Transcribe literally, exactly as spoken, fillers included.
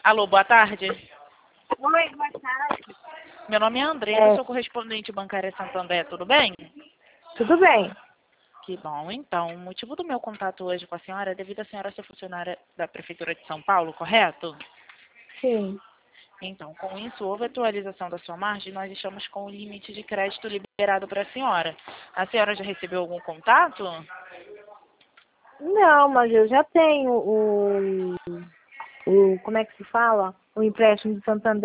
Alô, boa tarde. Oi, boa tarde. Meu nome é André, É. eu sou correspondente bancária Santander, tudo bem? Tudo bem. Que bom, então, o motivo do meu contato hoje com a senhora é devido a senhora ser funcionária da Prefeitura de São Paulo, correto? Sim. Então, com isso, houve atualização da sua margem e nós estamos com o limite de crédito liberado para a senhora. A senhora já recebeu algum contato? Não, mas eu já tenho o, o como é que se fala? O empréstimo de Santander.